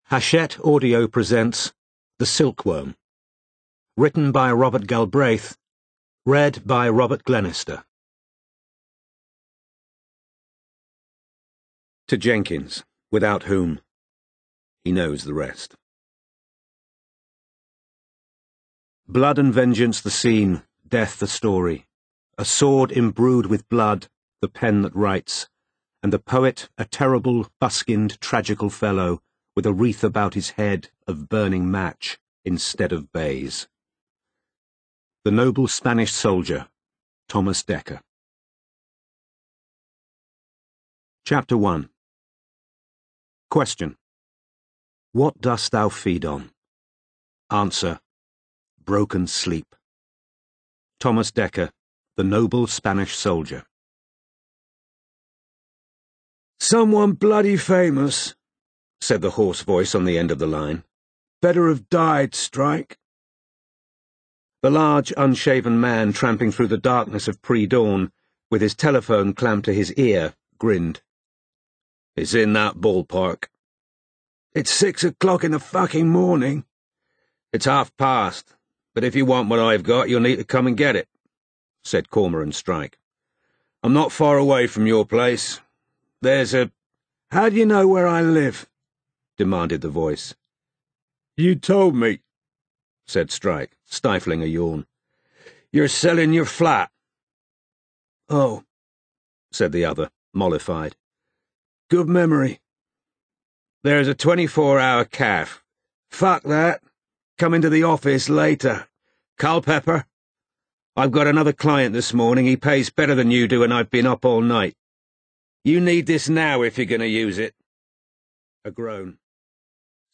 Hachette Audio presents The Silkworm. Written by Robert Galbraith. Read by Robert Glenister. To Jenkins, without whom he knows the rest. Blood and vengeance the scene, death the story. A sword imbrued with blood, the pen that writes, and the poet a terrible, buskinned, tragical fellow, with a wreath about his head of burning match instead of bays. The Noble Spanish Soldier, Thomas Dekker. Chapter 1. Question. What dost thou feed on? Answer. Broken sleep. Thomas Dekker, The Noble Spanish Soldier. "Someone bloody famous," said the hoarse voice on the end of the line. "Better have died, Strike." The large, unshaven man tramping through the darkness of pre-dawn, with his telephone clamped to his ear, grinned. "It's in that ballpark." "It's 6 o'clock in the fucking morning." "It's past, but if you want what I've got, you'll need to come and get it," said Cormoran Strike. "I'm not far away from your place. There's a—" "How do you know where I live?" demanded the voice. "You told me," said Strike, stifling a yawn. "You're selling your flat." "Oh," said the other, mollified. "Good memory." "There's a 24-hour calf." "Fuck that. Come into the office later." "Culpepper, I've got another client this morning. He pays better than you do, and I've been up all night. You need this now if you're going to use it." A groan.